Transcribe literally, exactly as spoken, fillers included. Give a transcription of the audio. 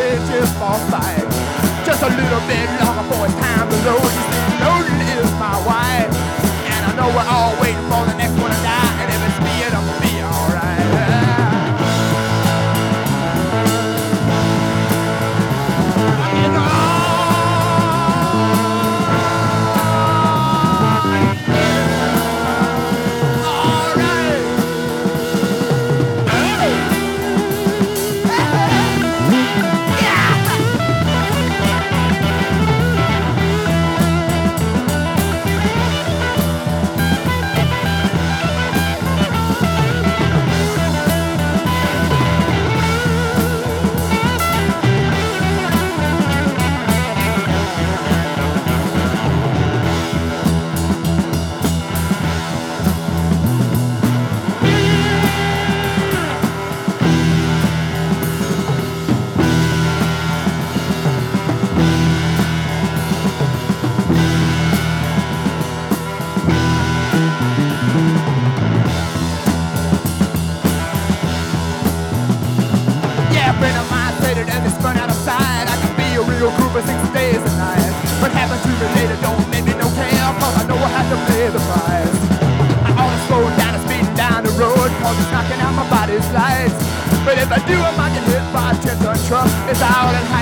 day just for fight. Just a little bit longer for it's time to load. You see, loading is my wife, and I know we're all waiting for the next one to die. And if it's me, it'll be alright. You know. For six days and nights. What happened to me later don't make me no care, cause I know I have to pay the price. I ought to slow down and speeding down the road, cause it's knocking out my body's lights. But if I do, I might get hit by a ten-ton truck. It's out and